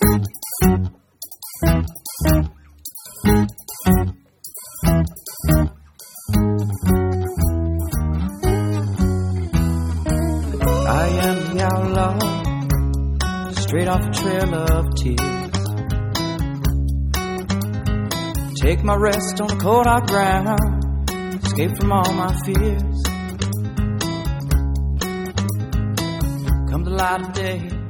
I am the outlaw, straight off a trail of tears. Take my rest on the cold hard ground, escape from all my fears. Come the light of day,